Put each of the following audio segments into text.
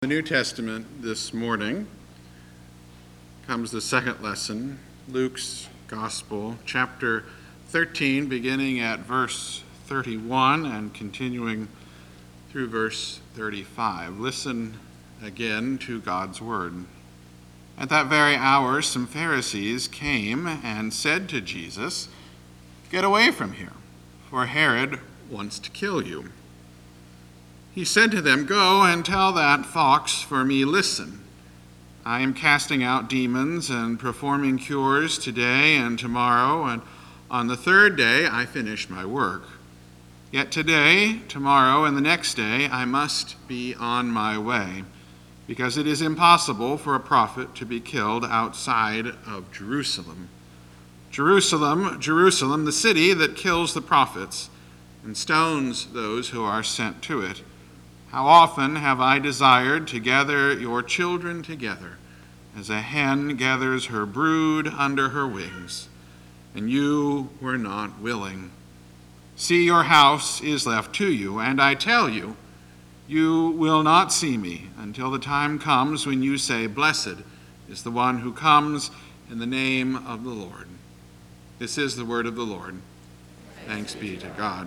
The New Testament this morning comes the second lesson, Luke's Gospel, chapter 13, beginning at verse 31 and continuing through verse 35. Listen again to God's word. At that very hour, some Pharisees came and said to Jesus, "Get away from here, for Herod wants to kill you." He said to them, "Go and tell that fox for me, listen. I am casting out demons and performing cures today and tomorrow, and on the third day I finish my work. Yet today, tomorrow, and the next day I must be on my way, because it is impossible for a prophet to be killed outside of Jerusalem. Jerusalem, Jerusalem, the city that kills the prophets and stones those who are sent to it. How often have I desired to gather your children together, as a hen gathers her brood under her wings, and you were not willing. See, your house is left to you, and I tell you, you will not see me until the time comes when you say, 'Blessed is the one who comes in the name of the Lord.'" This is the word of the Lord. Thanks be to God.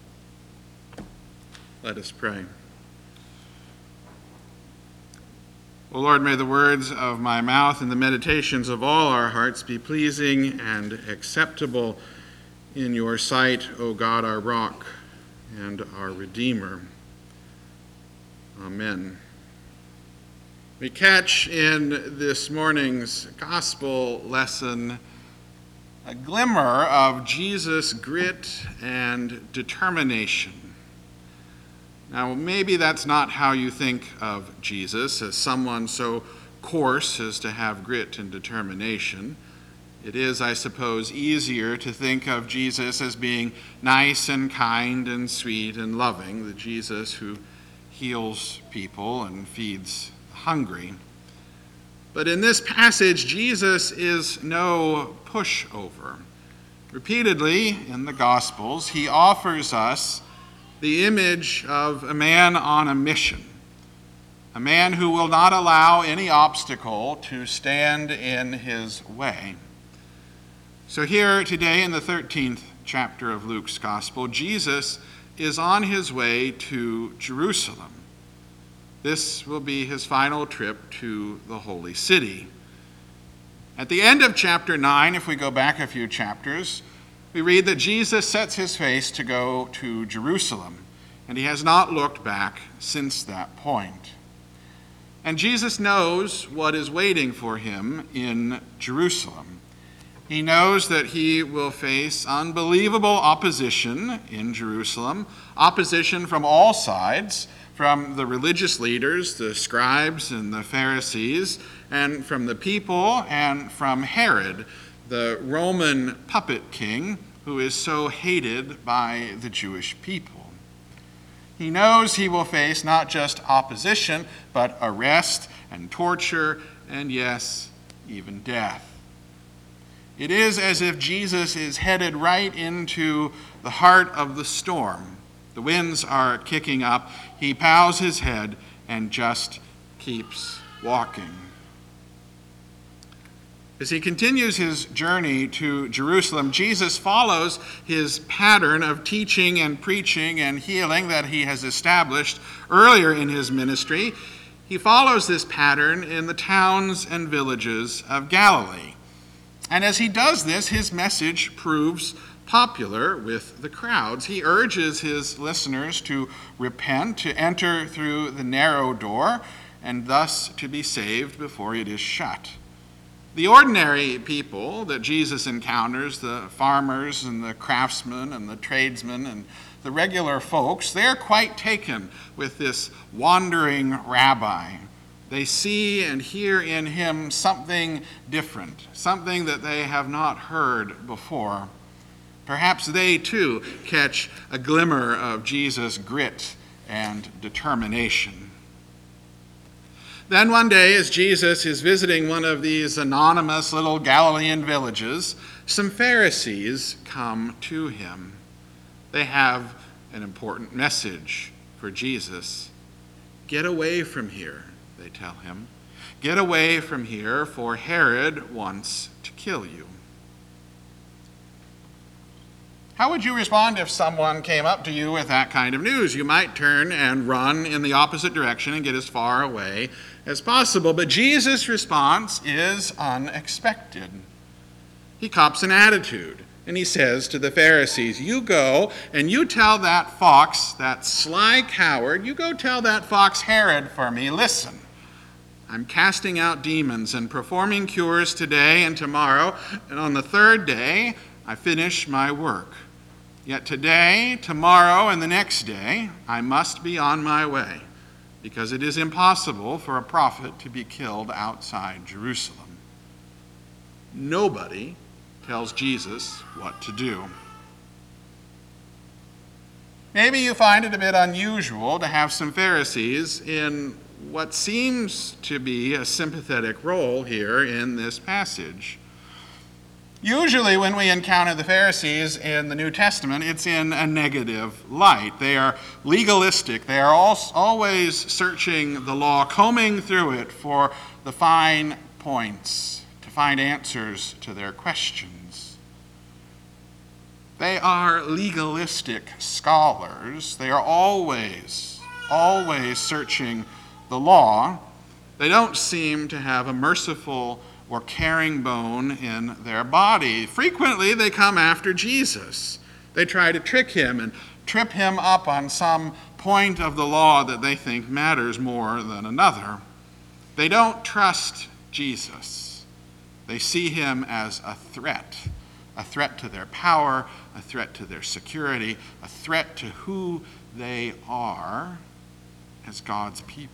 Let us pray. O Lord, may the words of my mouth and the meditations of all our hearts be pleasing and acceptable in your sight, O God, our rock and our Redeemer. Amen. We catch in this morning's gospel lesson a glimmer of Jesus' grit and determination. Now, maybe that's not how you think of Jesus, as someone so coarse as to have grit and determination. It is, I suppose, easier to think of Jesus as being nice and kind and sweet and loving, the Jesus who heals people and feeds the hungry. But in this passage, Jesus is no pushover. Repeatedly in the Gospels, he offers us the image of a man on a mission, a man who will not allow any obstacle to stand in his way. So here today in the 13th chapter of Luke's Gospel, Jesus is on his way to Jerusalem. This will be his final trip to the holy city. At the end of chapter 9, if we go back a few chapters, we read that Jesus sets his face to go to Jerusalem, and he has not looked back since that point. And Jesus knows what is waiting for him in Jerusalem. He knows that he will face unbelievable opposition in Jerusalem, opposition from all sides, from the religious leaders, the scribes and the Pharisees, and from the people, and from Herod, the Roman puppet king who is so hated by the Jewish people. He knows he will face not just opposition, but arrest and torture, and yes, even death. It is as if Jesus is headed right into the heart of the storm. The winds are kicking up. He bows his head and just keeps walking. As he continues his journey to Jerusalem, Jesus follows his pattern of teaching and preaching and healing that he has established earlier in his ministry. He follows this pattern in the towns and villages of Galilee. And as he does this, his message proves popular with the crowds. He urges his listeners to repent, to enter through the narrow door, and thus to be saved before it is shut. The ordinary people that Jesus encounters, the farmers and the craftsmen and the tradesmen and the regular folks, they're quite taken with this wandering rabbi. They see and hear in him something different, something that they have not heard before. Perhaps they too catch a glimmer of Jesus' grit and determination. Then one day, as Jesus is visiting one of these anonymous little Galilean villages, some Pharisees come to him. They have an important message for Jesus. Get away from here. they tell him. "Get away from here, for Herod wants to kill you." How would you respond if someone came up to you with that kind of news? You might turn and run in the opposite direction and get as far away as possible. But Jesus' response is unexpected. He cops an attitude, and he says to the Pharisees, "You go and you tell that fox, that sly coward, you go tell that fox Herod for me, listen, I'm casting out demons and performing cures today and tomorrow, and on the third day I finish my work. Yet today, tomorrow, and the next day, I must be on my way, because it is impossible for a prophet to be killed outside Jerusalem." Nobody tells Jesus what to do. Maybe you find it a bit unusual to have some Pharisees in what seems to be a sympathetic role here in this passage. Usually when we encounter the Pharisees in the New Testament, it's in a negative light. They are legalistic. They are always searching the law, combing through it for the fine points, to find answers to their questions. They are legalistic scholars. They are always searching the law. They don't seem to have a merciful or caring bone in their body. Frequently, they come after Jesus. They try to trick him and trip him up on some point of the law that they think matters more than another. They don't trust Jesus. They see him as a threat to their power, a threat to their security, a threat to who they are as God's people.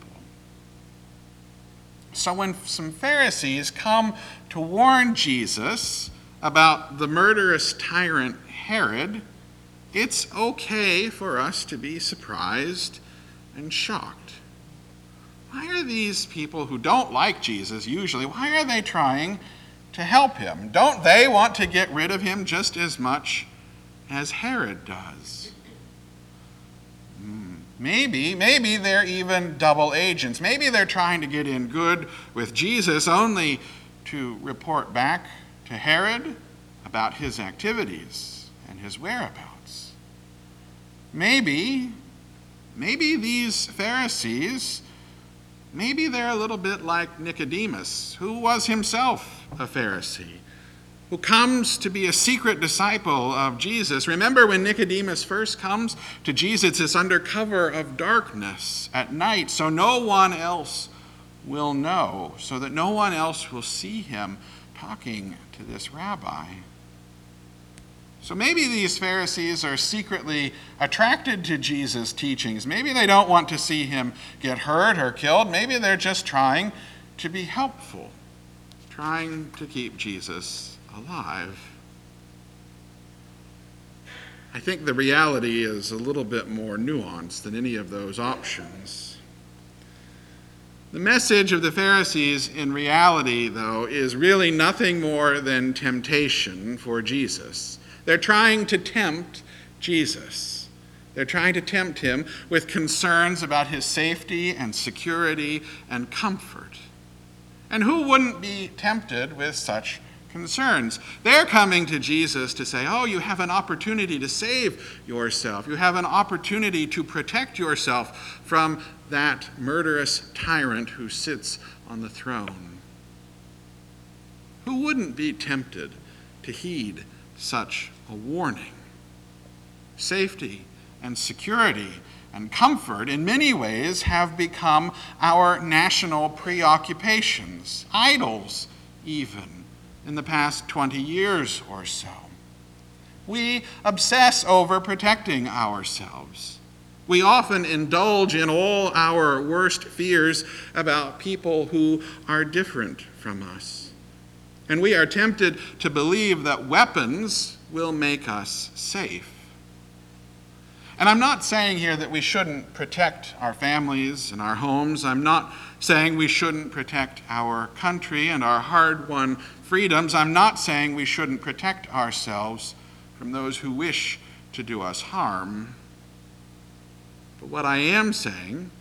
So when some Pharisees come to warn Jesus about the murderous tyrant Herod, it's okay for us to be surprised and shocked. Why are these people who don't like Jesus usually, why are they trying to help him? Don't they want to get rid of him just as much as Herod does? Maybe they're even double agents. Maybe they're trying to get in good with Jesus only to report back to Herod about his activities and his whereabouts. Maybe these Pharisees, maybe they're a little bit like Nicodemus, who was himself a Pharisee, who comes to be a secret disciple of Jesus. Remember when Nicodemus first comes to Jesus, it's under cover of darkness at night, so no one else will know, so that no one else will see him talking to this rabbi. So maybe these Pharisees are secretly attracted to Jesus' teachings. Maybe they don't want to see him get hurt or killed. Maybe they're just trying to be helpful, trying to keep Jesus alive. I think the reality is a little bit more nuanced than any of those options. The message of the Pharisees in reality, though, is really nothing more than temptation for Jesus. They're trying to tempt Jesus. They're trying to tempt him with concerns about his safety and security and comfort. And who wouldn't be tempted with such concerns? They're coming to Jesus to say, oh, you have an opportunity to save yourself. You have an opportunity to protect yourself from that murderous tyrant who sits on the throne. Who wouldn't be tempted to heed such a warning? Safety and security and comfort in many ways have become our national preoccupations, idols even, in the past 20 years or so. We obsess over protecting ourselves. We often indulge in all our worst fears about people who are different from us. And we are tempted to believe that weapons will make us safe. And I'm not saying here that we shouldn't protect our families and our homes. I'm not saying we shouldn't protect our country and our hard-won freedoms. I'm not saying we shouldn't protect ourselves from those who wish to do us harm. But what I am saying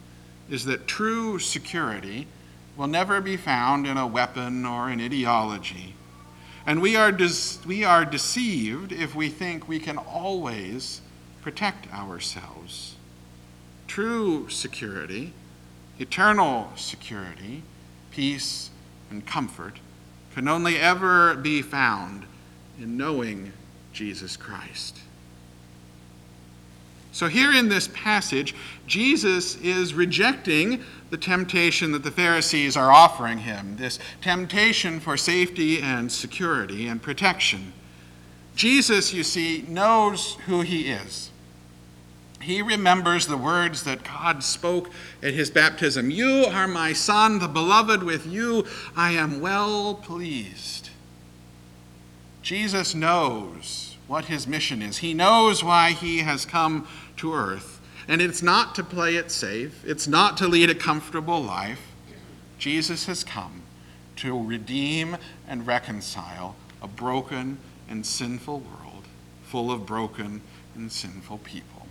is that true security will never be found in a weapon or an ideology. And we are deceived if we think we can always protect ourselves. True security, eternal security, peace, and comfort can only ever be found in knowing Jesus Christ. So here in this passage, Jesus is rejecting the temptation that the Pharisees are offering him, this temptation for safety and security and protection. Jesus, you see, knows who he is. He remembers the words that God spoke at his baptism. "You are my Son, the beloved. With you I am well pleased." Jesus knows what his mission is. He knows why he has come to earth. And it's not to play it safe. It's not to lead a comfortable life. Jesus has come to redeem and reconcile a broken and sinful world full of broken and sinful people.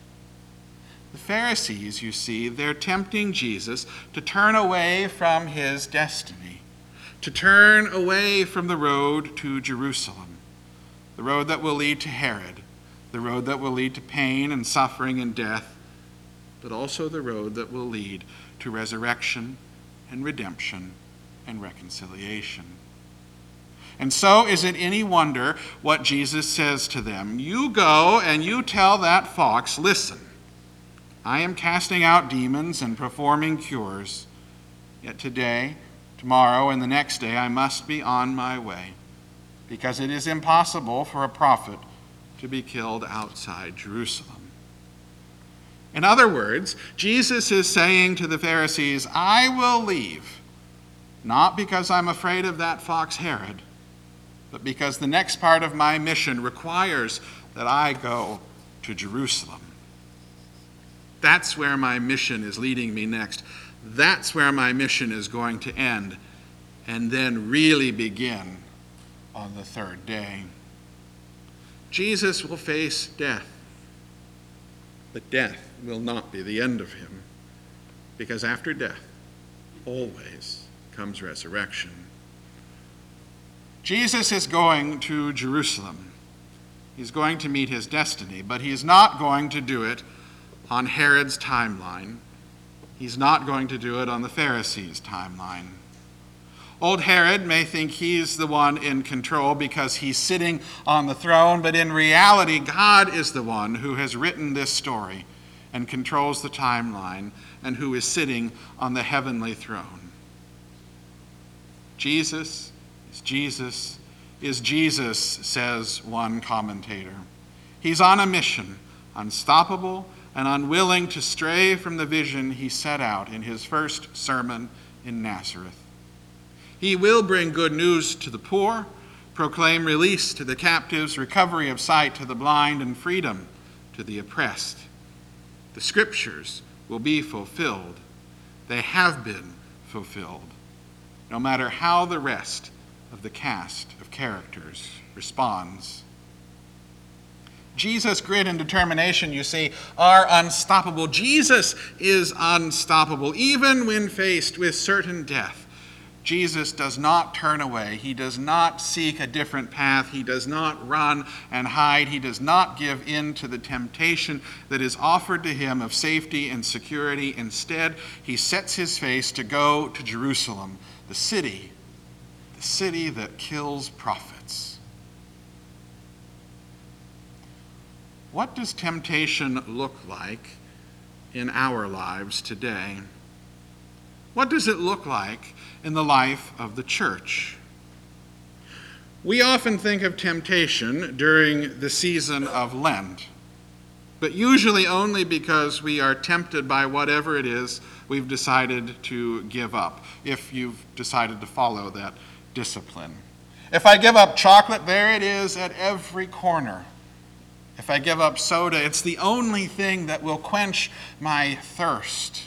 The Pharisees, you see, they're tempting Jesus to turn away from his destiny, to turn away from the road to Jerusalem, the road that will lead to Herod, the road that will lead to pain and suffering and death, but also the road that will lead to resurrection and redemption and reconciliation. And so is it any wonder what Jesus says to them? "You go and you tell that fox, 'Listen, I am casting out demons and performing cures, yet today, tomorrow, and the next day I must be on my way, because it is impossible for a prophet to be killed outside Jerusalem.'" In other words, Jesus is saying to the Pharisees, I will leave, not because I'm afraid of that fox Herod, but because the next part of my mission requires that I go to Jerusalem. That's where my mission is leading me next. That's where my mission is going to end, and then really begin on the third day. Jesus will face death, but death will not be the end of him, because after death always comes resurrection. Jesus is going to Jerusalem. He's going to meet his destiny, but he's not going to do it on Herod's timeline. He's not going to do it on the Pharisees' timeline. Old Herod may think he's the one in control because he's sitting on the throne, but in reality, God is the one who has written this story and controls the timeline and who is sitting on the heavenly throne. Jesus is Jesus is Jesus, says one commentator. He's on a mission, unstoppable and unwilling to stray from the vision he set out in his first sermon in Nazareth. He will bring good news to the poor, proclaim release to the captives, recovery of sight to the blind, and freedom to the oppressed. The scriptures will be fulfilled. They have been fulfilled, no matter how the rest of the cast of characters responds. Jesus' grit and determination, you see, are unstoppable. Jesus is unstoppable, even when faced with certain death. Jesus does not turn away. He does not seek a different path. He does not run and hide. He does not give in to the temptation that is offered to him of safety and security. Instead, he sets his face to go to Jerusalem, the city that kills prophets. What does temptation look like in our lives today? What does it look like in the life of the church? We often think of temptation during the season of Lent, but usually only because we are tempted by whatever it is we've decided to give up, if you've decided to follow that discipline. If I give up chocolate, there it is at every corner. If I give up soda, it's the only thing that will quench my thirst.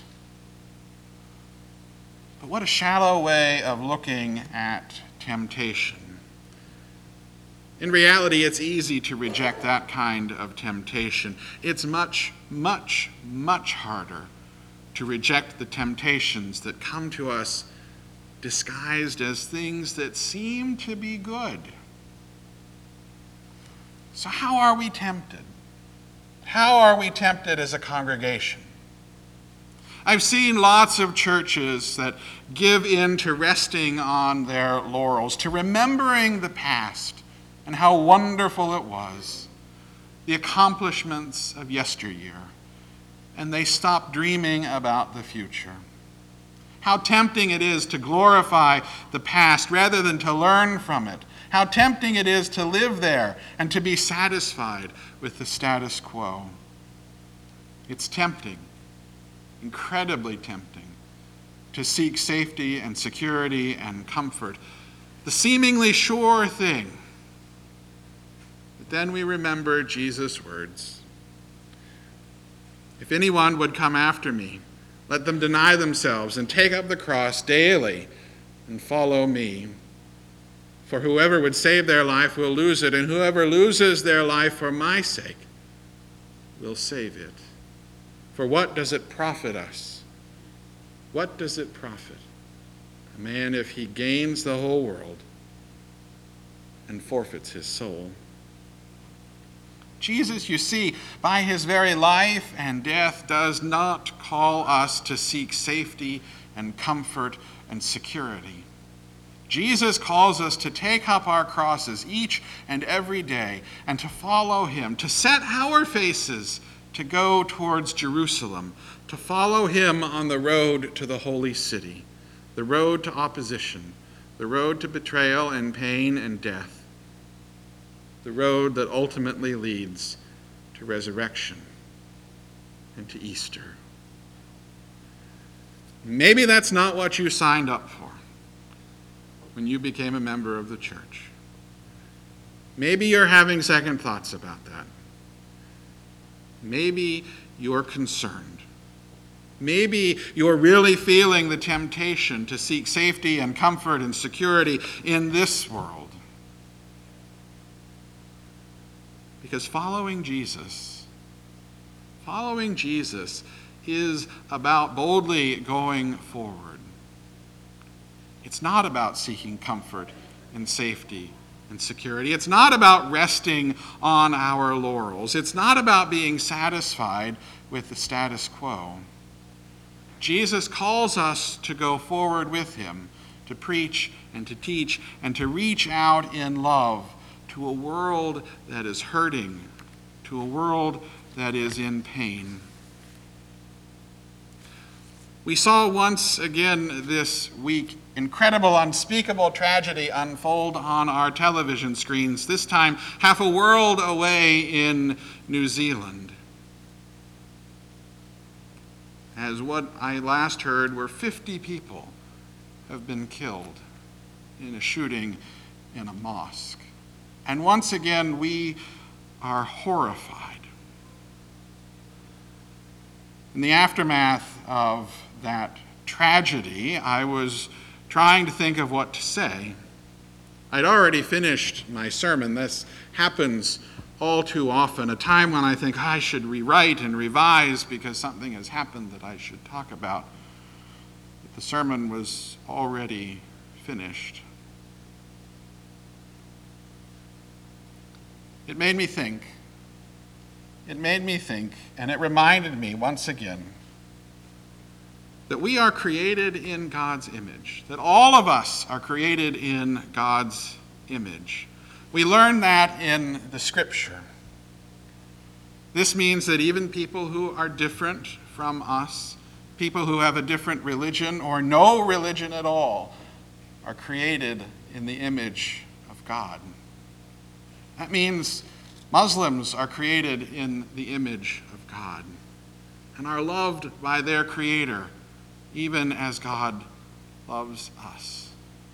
But what a shallow way of looking at temptation. In reality, it's easy to reject that kind of temptation. It's much, much, much harder to reject the temptations that come to us disguised as things that seem to be good. So how are we tempted? How are we tempted as a congregation? I've seen lots of churches that give in to resting on their laurels, to remembering the past and how wonderful it was, the accomplishments of yesteryear, and they stop dreaming about the future. How tempting it is to glorify the past rather than to learn from it. How tempting it is to live there and to be satisfied with the status quo. It's tempting, incredibly tempting, to seek safety and security and comfort, the seemingly sure thing. But then we remember Jesus' words. If anyone would come after me, let them deny themselves and take up the cross daily and follow me. For whoever would save their life will lose it, and whoever loses their life for my sake will save it. For what does it profit us? What does it profit a man if he gains the whole world and forfeits his soul? Jesus, you see, by his very life and death, does not call us to seek safety and comfort and security. Jesus calls us to take up our crosses each and every day and to follow him, to set our faces to go towards Jerusalem, to follow him on the road to the holy city, the road to opposition, the road to betrayal and pain and death, the road that ultimately leads to resurrection and to Easter. Maybe that's not what you signed up for when you became a member of the church. Maybe you're having second thoughts about that. Maybe you're concerned. Maybe you're really feeling the temptation to seek safety and comfort and security in this world. Because following Jesus is about boldly going forward. It's not about seeking comfort and safety and security. It's not about resting on our laurels. It's not about being satisfied with the status quo. Jesus calls us to go forward with him, to preach and to teach and to reach out in love to a world that is hurting, to a world that is in pain. We saw once again this week incredible, unspeakable tragedy unfold on our television screens, this time half a world away in New Zealand. As what I last heard were 50 people have been killed in a shooting in a mosque. And once again, we are horrified. In the aftermath of that tragedy, I was trying to think of what to say. I'd already finished my sermon. This happens all too often, a time when I think I should rewrite and revise because something has happened that I should talk about. But the sermon was already finished. It made me think, and it reminded me once again that we are created in God's image, that all of us are created in God's image. We learn that in the Scripture. This means that even people who are different from us, people who have a different religion or no religion at all, are created in the image of God. That means Muslims are created in the image of God and are loved by their Creator, even as God loves us.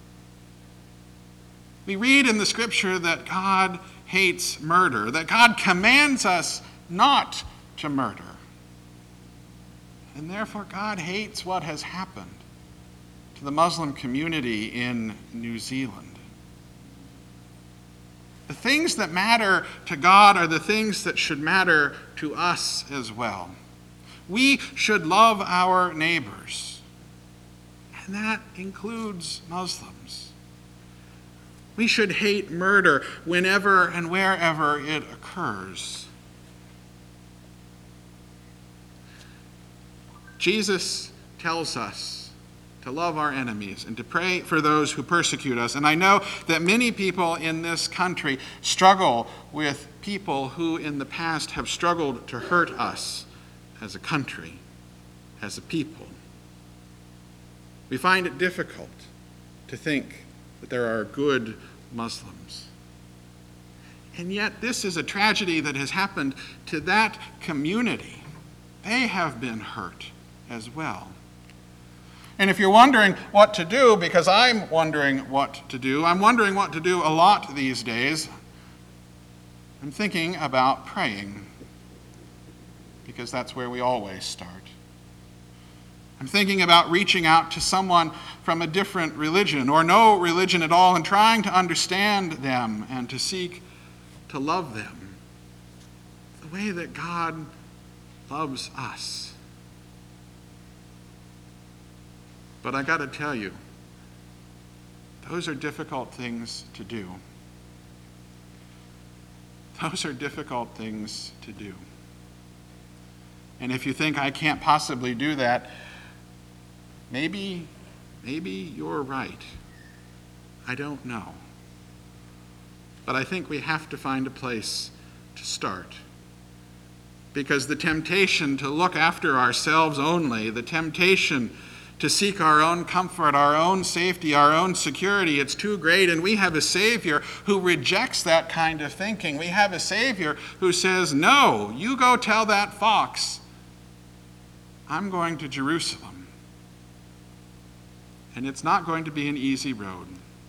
We read in the Scripture that God hates murder, that God commands us not to murder. And therefore, God hates what has happened to the Muslim community in New Zealand. The things that matter to God are the things that should matter to us as well. We should love our neighbors, and that includes Muslims. We should hate murder whenever and wherever it occurs. Jesus tells us to love our enemies and to pray for those who persecute us. And I know that many people in this country struggle with people who in the past have struggled to hurt us as a country, as a people. We find it difficult to think that there are good Muslims. And yet this is a tragedy that has happened to that community. They have been hurt as well. And if you're wondering what to do, because I'm wondering what to do, I'm wondering what to do a lot these days, I'm thinking about praying, because that's where we always start. I'm thinking about reaching out to someone from a different religion or no religion at all and trying to understand them and to seek to love them the way that God loves us. But I got to tell you, those are difficult things to do. Those are difficult things to do. And if you think I can't possibly do that, maybe you're right. I don't know. But I think we have to find a place to start. Because the temptation to look after ourselves only, the temptation to seek our own comfort, our own safety, our own security, it's too great. And we have a Savior who rejects that kind of thinking. We have a Savior who says, no, you go tell that fox, I'm going to Jerusalem. And it's not going to be an easy road.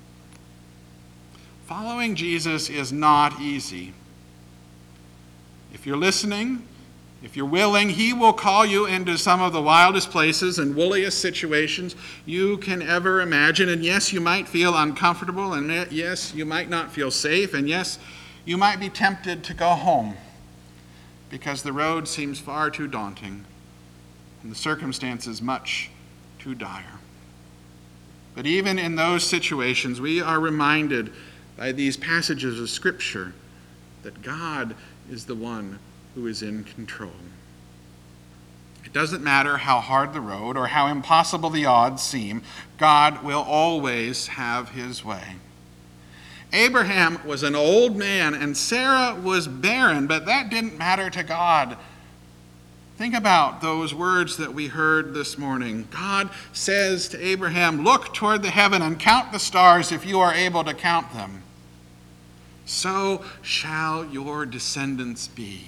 Following Jesus is not easy. If you're listening, if you're willing, he will call you into some of the wildest places and wooliest situations you can ever imagine. And yes, you might feel uncomfortable, and yes, you might not feel safe, and yes, you might be tempted to go home because the road seems far too daunting and the circumstances much too dire. But even in those situations, we are reminded by these passages of Scripture that God is the one who is in control. It doesn't matter how hard the road or how impossible the odds seem, God will always have his way. Abraham was an old man and Sarah was barren, but that didn't matter to God. Think about those words that we heard this morning. God says to Abraham, look toward the heaven and count the stars if you are able to count them. So shall your descendants be.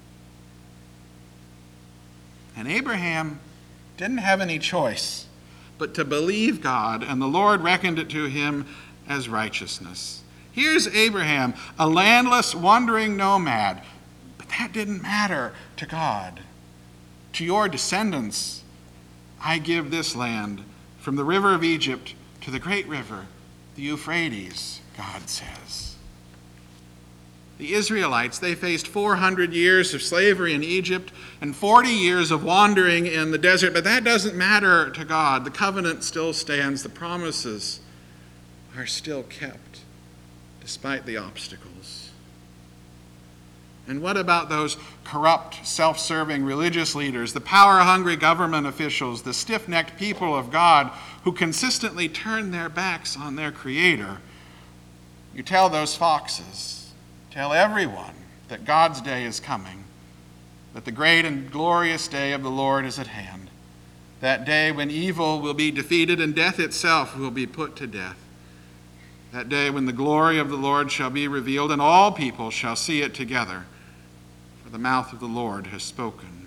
And Abraham didn't have any choice but to believe God, and the Lord reckoned it to him as righteousness. Here's Abraham, a landless, wandering nomad, but that didn't matter to God. To your descendants, I give this land, from the river of Egypt to the great river, the Euphrates, God says. The Israelites, they faced 400 years of slavery in Egypt and 40 years of wandering in the desert, but that doesn't matter to God. The covenant still stands. The promises are still kept despite the obstacles. And what about those corrupt, self-serving religious leaders, the power-hungry government officials, the stiff-necked people of God who consistently turn their backs on their Creator? You tell those foxes, tell everyone that God's day is coming, that the great and glorious day of the Lord is at hand, that day when evil will be defeated and death itself will be put to death, that day when the glory of the Lord shall be revealed and all people shall see it together, for the mouth of the Lord has spoken.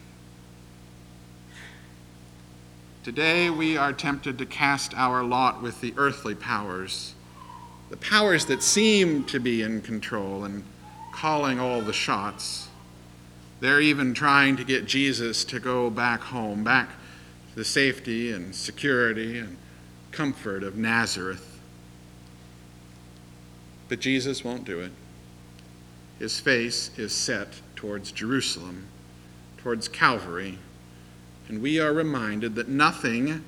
Today we are tempted to cast our lot with the earthly powers, the powers that seem to be in control and calling all the shots. They're even trying to get Jesus to go back home, back to the safety and security and comfort of Nazareth. But Jesus won't do it. His face is set towards Jerusalem, towards Calvary, And we are reminded that nothing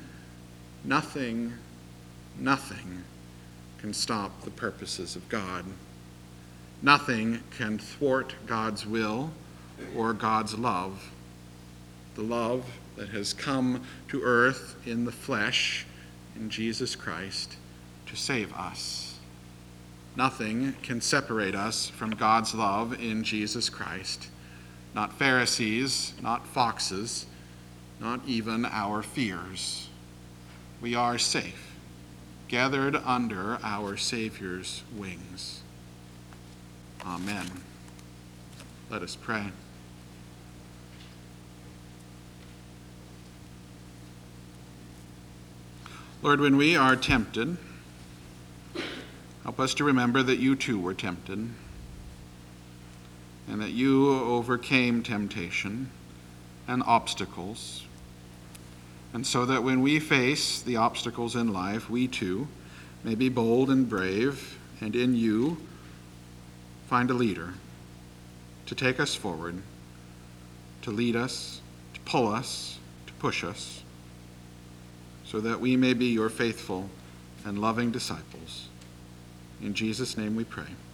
can stop the purposes of God. Nothing can thwart God's will or God's love, the love that has come to earth in the flesh in Jesus Christ to save us. Nothing can separate us from God's love in Jesus Christ. Not Pharisees, not foxes, not even our fears. We are safe, gathered under our Savior's wings. Amen. Let us pray. Lord, when we are tempted, help us to remember that you too were tempted, and that you overcame temptation and obstacles. And so that when we face the obstacles in life, we too may be bold and brave, and in you find a leader to take us forward, to lead us, to pull us, to push us, so that we may be your faithful and loving disciples. In Jesus' name we pray.